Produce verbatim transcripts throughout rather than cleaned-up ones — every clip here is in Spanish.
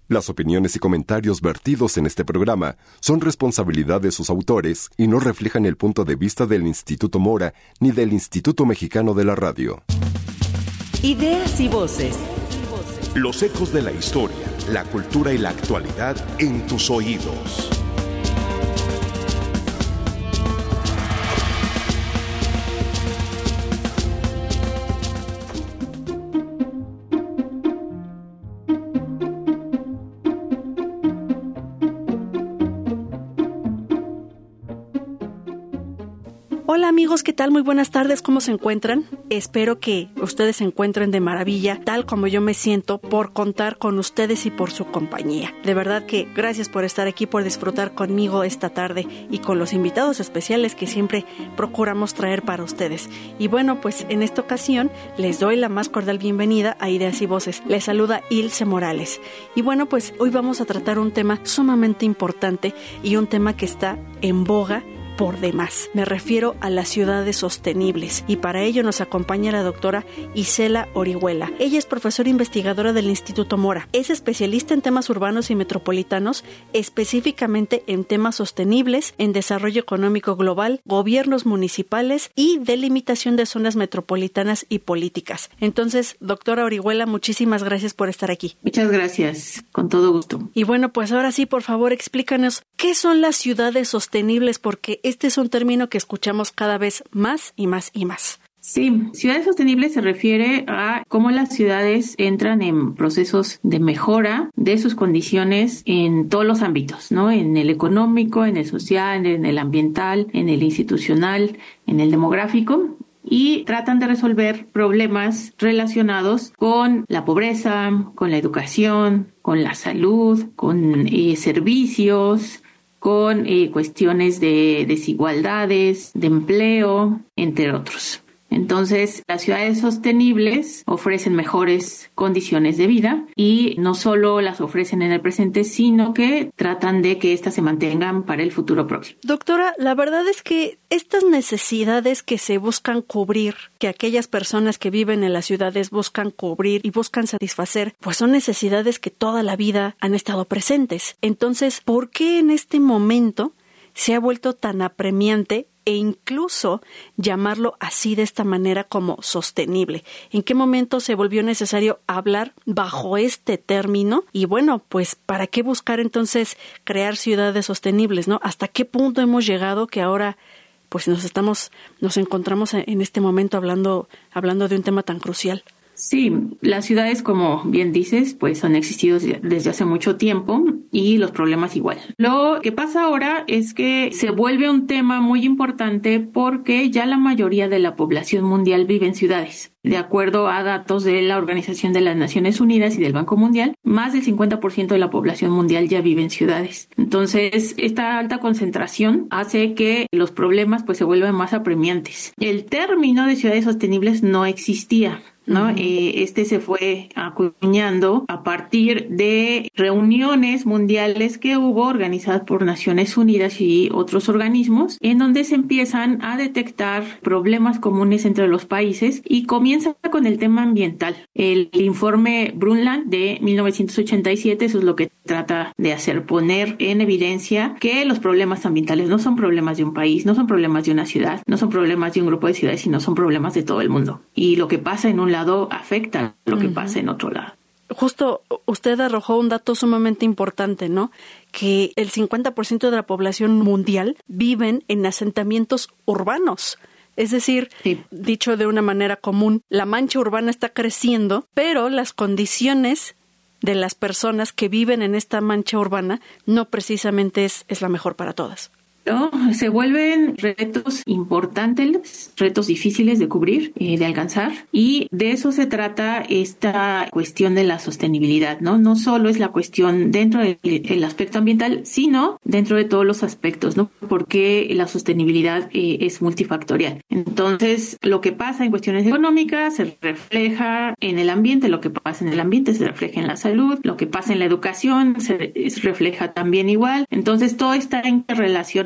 Las opiniones y comentarios vertidos en este programa son responsabilidad de sus autores y no reflejan el punto de vista del Instituto Mora ni del Instituto Mexicano de la Radio. Ideas y voces. Los ecos de la historia, la cultura y la actualidad en tus oídos. Hola amigos, ¿qué tal? Muy buenas tardes, ¿cómo se encuentran? Espero que ustedes se encuentren de maravilla, tal como yo me siento por contar con ustedes y por su compañía. De verdad que gracias por estar aquí, por disfrutar conmigo esta tarde y con los invitados especiales que siempre procuramos traer para ustedes. Y bueno, pues en esta ocasión les doy la más cordial bienvenida a Ideas y Voces. Les saluda Ilse Morales. Y bueno, pues hoy vamos a tratar un tema sumamente importante y un tema que está en boga por demás. Me refiero a las ciudades sostenibles y para ello nos acompaña la doctora Isela Orihuela. Ella es profesora investigadora del Instituto Mora. Es especialista en temas urbanos y metropolitanos, específicamente en temas sostenibles, en desarrollo económico global, gobiernos municipales y delimitación de zonas metropolitanas y políticas. Entonces, doctora Orihuela, muchísimas gracias por estar aquí. Muchas gracias, con todo gusto. Y bueno, pues ahora sí, por favor, explícanos qué son las ciudades sostenibles, porque este es un término que escuchamos cada vez más y más y más. Sí, ciudades sostenibles se refiere a cómo las ciudades entran en procesos de mejora de sus condiciones en todos los ámbitos, ¿no? En el económico, en el social, en el ambiental, en el institucional, en el demográfico. Y tratan de resolver problemas relacionados con la pobreza, con la educación, con la salud, con eh, servicios, con eh, cuestiones de desigualdades, de empleo, entre otros. Entonces, las ciudades sostenibles ofrecen mejores condiciones de vida y no solo las ofrecen en el presente, sino que tratan de que éstas se mantengan para el futuro próximo. Doctora, la verdad es que estas necesidades que se buscan cubrir, que aquellas personas que viven en las ciudades buscan cubrir y buscan satisfacer, pues son necesidades que toda la vida han estado presentes. Entonces, ¿por qué en este momento se ha vuelto tan apremiante e incluso llamarlo así de esta manera como sostenible? ¿En qué momento se volvió necesario hablar bajo este término? Y bueno, pues ¿para qué buscar entonces crear ciudades sostenibles, no? ¿Hasta qué punto hemos llegado que ahora pues nos estamos, nos encontramos en este momento hablando, hablando de un tema tan crucial? Sí, las ciudades, como bien dices, pues han existido desde hace mucho tiempo y los problemas igual. Lo que pasa ahora es que se vuelve un tema muy importante porque ya la mayoría de la población mundial vive en ciudades. De acuerdo a datos de la Organización de las Naciones Unidas y del Banco Mundial, más del cincuenta por ciento de la población mundial ya vive en ciudades. Entonces, esta alta concentración hace que los problemas pues se vuelvan más apremiantes. El término de ciudades sostenibles no existía, ¿no? Uh-huh. Eh, este se fue acuñando a partir de reuniones mundiales que hubo organizadas por Naciones Unidas y otros organismos, en donde se empiezan a detectar problemas comunes entre los países y comienza con el tema ambiental. El informe Brundtland de mil novecientos ochenta y siete, eso es lo que trata de hacer, poner en evidencia que los problemas ambientales no son problemas de un país, no son problemas de una ciudad, no son problemas de un grupo de ciudades, sino son problemas de todo el mundo. Y lo que pasa en un lado afecta a lo que uh-huh. pasa en otro lado. Justo usted arrojó un dato sumamente importante, ¿no? Que el cincuenta por ciento de la población mundial viven en asentamientos urbanos. Es decir, sí. Dicho de una manera común, la mancha urbana está creciendo, pero las condiciones de las personas que viven en esta mancha urbana no precisamente es, es la mejor para todas. No, se vuelven retos importantes, retos difíciles de cubrir, eh, de alcanzar, y de eso se trata esta cuestión de la sostenibilidad, ¿no? No solo es la cuestión dentro del el aspecto ambiental, sino dentro de todos los aspectos, ¿no? Porque la sostenibilidad eh, es multifactorial. Entonces, lo que pasa en cuestiones económicas se refleja en el ambiente, lo que pasa en el ambiente se refleja en la salud, lo que pasa en la educación se, se refleja también igual. Entonces, todo está interrelacionado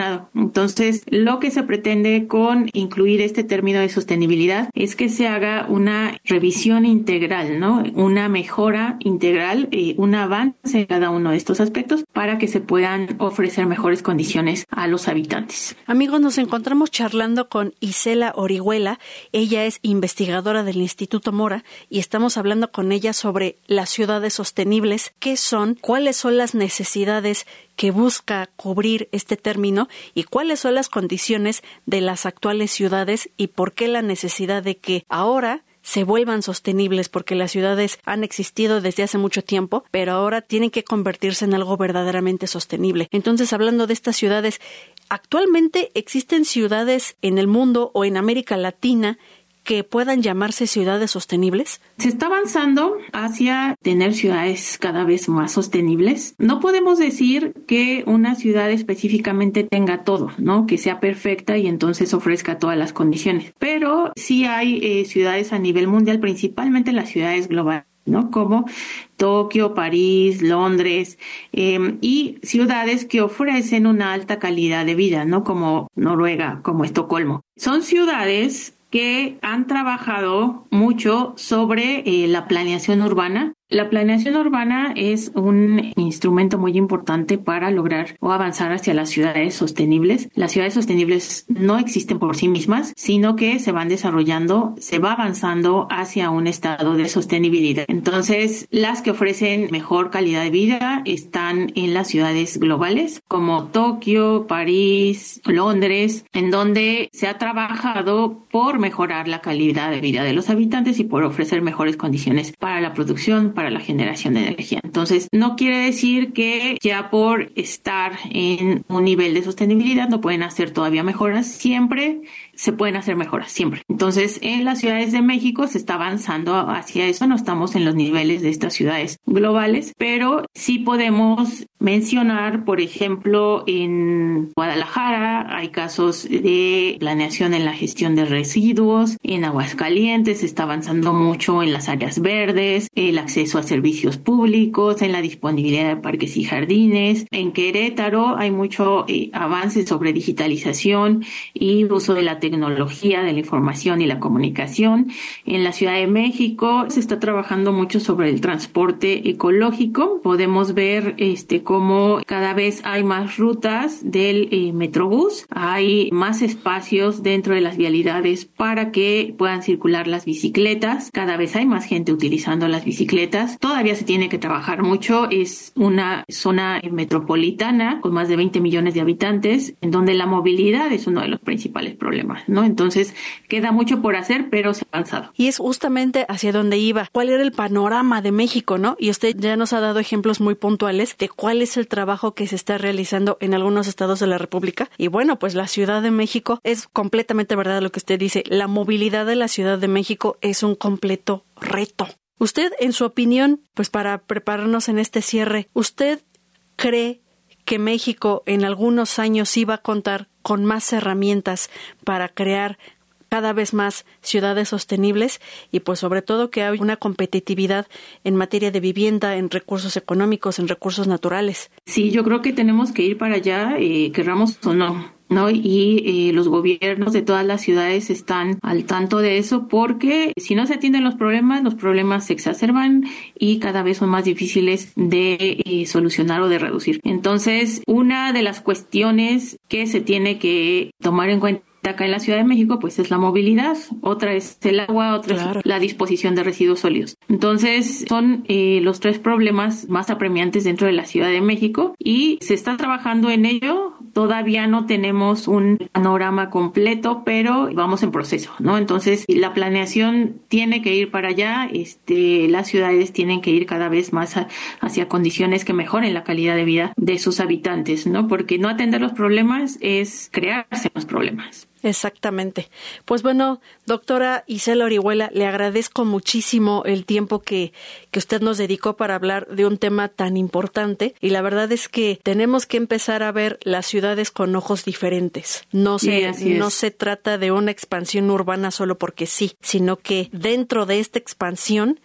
mencionado. Entonces, lo que se pretende con incluir este término de sostenibilidad es que se haga una revisión integral, ¿no? Una mejora integral, eh, un avance en cada uno de estos aspectos para que se puedan ofrecer mejores condiciones a los habitantes. Amigos, nos encontramos charlando con Isela Orihuela. Ella es investigadora del Instituto Mora y estamos hablando con ella sobre las ciudades sostenibles, qué son, cuáles son las necesidades que busca cubrir este término y cuáles son las condiciones de las actuales ciudades y por qué la necesidad de que ahora se vuelvan sostenibles, porque las ciudades han existido desde hace mucho tiempo, pero ahora tienen que convertirse en algo verdaderamente sostenible. Entonces, hablando de estas ciudades, actualmente existen ciudades en el mundo o en América Latina que puedan llamarse ciudades sostenibles? Se está avanzando hacia tener ciudades cada vez más sostenibles. No podemos decir que una ciudad específicamente tenga todo, ¿no? Que sea perfecta y entonces ofrezca todas las condiciones. Pero sí hay eh, ciudades a nivel mundial, principalmente las ciudades globales, ¿no? Como Tokio, París, Londres, eh, y ciudades que ofrecen una alta calidad de vida, ¿no? Como Noruega, como Estocolmo. Son ciudades que han trabajado mucho sobre eh, la planeación urbana. La planeación urbana es un instrumento muy importante para lograr o avanzar hacia las ciudades sostenibles. Las ciudades sostenibles no existen por sí mismas, sino que se van desarrollando, se va avanzando hacia un estado de sostenibilidad. Entonces, las que ofrecen mejor calidad de vida están en las ciudades globales, como Tokio, París, Londres, en donde se ha trabajado por mejorar la calidad de vida de los habitantes y por ofrecer mejores condiciones para la producción, para la generación de energía. Entonces, no quiere decir que ya por estar en un nivel de sostenibilidad no pueden hacer todavía mejoras. Siempre se pueden hacer mejoras, siempre. Entonces, en las ciudades de México se está avanzando hacia eso. No estamos en los niveles de estas ciudades globales, pero sí podemos mencionar, por ejemplo, en Guadalajara hay casos de planeación en la gestión de residuos. En Aguascalientes se está avanzando mucho en las áreas verdes, el acceso a servicios públicos, en la disponibilidad de parques y jardines. En Querétaro hay mucho eh, avance sobre digitalización y uso de la tecnología, de la información y la comunicación. En la Ciudad de México se está trabajando mucho sobre el transporte ecológico. Podemos ver este cómo cada vez hay más rutas del eh, Metrobús, hay más espacios dentro de las vialidades para que puedan circular las bicicletas. Cada vez hay más gente utilizando las bicicletas. Todavía se tiene que trabajar mucho. Es una zona metropolitana con más de veinte millones de habitantes, en donde la movilidad es uno de los principales problemas, ¿no? Entonces, queda mucho por hacer, pero se ha avanzado. Y es justamente hacia donde iba. ¿Cuál era el panorama de México, no? Y usted ya nos ha dado ejemplos muy puntuales de cuál es el trabajo que se está realizando en algunos estados de la República. Y bueno, pues la Ciudad de México es completamente verdad lo que usted dice. La movilidad de la Ciudad de México es un completo reto. Usted, en su opinión, pues para prepararnos en este cierre, ¿usted cree que México en algunos años iba a contar con más herramientas para crear cada vez más ciudades sostenibles y pues sobre todo que hay una competitividad en materia de vivienda, en recursos económicos, en recursos naturales? Sí, yo creo que tenemos que ir para allá, eh, querramos o no, ¿no? Y eh, los gobiernos de todas las ciudades están al tanto de eso, porque si no se atienden los problemas, los problemas se exacerban y cada vez son más difíciles de eh, solucionar o de reducir. Entonces, una de las cuestiones que se tiene que tomar en cuenta acá en la Ciudad de México, pues es la movilidad, otra es el agua, otra claro. es la disposición de residuos sólidos. Entonces, son eh, los tres problemas más apremiantes dentro de la Ciudad de México y se está trabajando en ello. Todavía no tenemos un panorama completo, pero vamos en proceso, ¿no? Entonces, la planeación tiene que ir para allá, este, las ciudades tienen que ir cada vez más a, hacia condiciones que mejoren la calidad de vida de sus habitantes, ¿no? Porque no atender los problemas es crearse los problemas. Exactamente. Pues bueno, doctora Isela Orihuela, le agradezco muchísimo el tiempo que, que usted nos dedicó para hablar de un tema tan importante y la verdad es que tenemos que empezar a ver las ciudades con ojos diferentes. No se, sí, no se trata de una expansión urbana solo porque sí, sino que dentro de esta expansión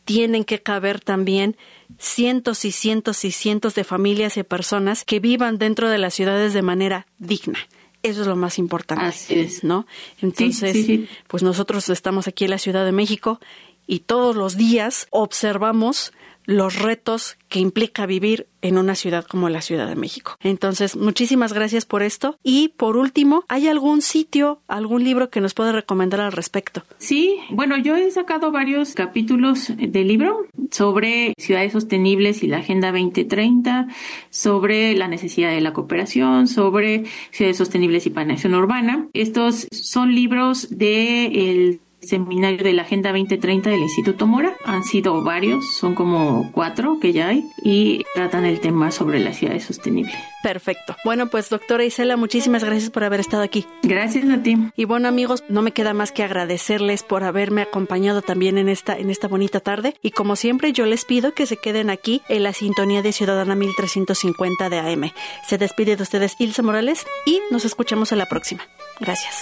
tienen que caber también cientos y cientos y cientos de familias y personas que vivan dentro de las ciudades de manera digna. Eso es lo más importante. Así es. ¿No? Entonces, sí, sí, sí. pues nosotros estamos aquí en la Ciudad de México y todos los días observamos los retos que implica vivir en una ciudad como la Ciudad de México. Entonces, muchísimas gracias por esto. Y por último, ¿hay algún sitio, algún libro que nos pueda recomendar al respecto? Sí, bueno, yo he sacado varios capítulos del libro sobre ciudades sostenibles y la Agenda veinte treinta, sobre la necesidad de la cooperación, sobre ciudades sostenibles y planeación urbana. Estos son libros del seminario de la Agenda veinte treinta del Instituto Mora. Han sido varios, son como cuatro que ya hay, y tratan el tema sobre las ciudades sostenibles. Perfecto. Bueno, pues doctora Isela, muchísimas gracias por haber estado aquí. Gracias a ti. Y bueno, amigos, no me queda más que agradecerles por haberme acompañado también en esta, en esta bonita tarde. Y como siempre, yo les pido que se queden aquí en la sintonía de Ciudadana mil trescientos cincuenta de A M. Se despide de ustedes Ilse Morales y nos escuchamos en la próxima. Gracias.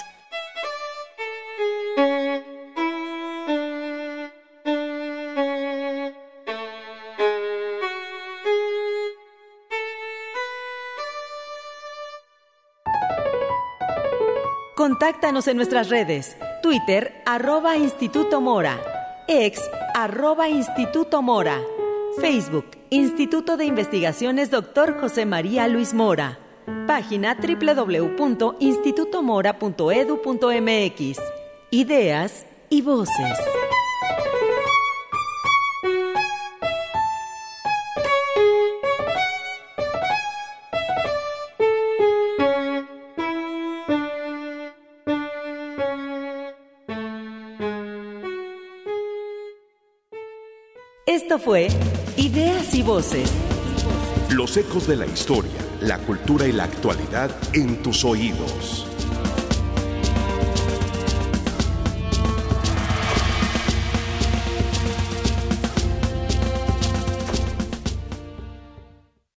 Contáctanos en nuestras redes. Twitter, arroba Instituto Mora. Ex, arroba Instituto Mora. Facebook, Instituto de Investigaciones doctor José María Luis Mora. Página doble u doble u doble u punto instituto mora punto e d u punto m x. Ideas y voces. Esto fue Ideas y Voces. Los ecos de la historia, la cultura y la actualidad en tus oídos.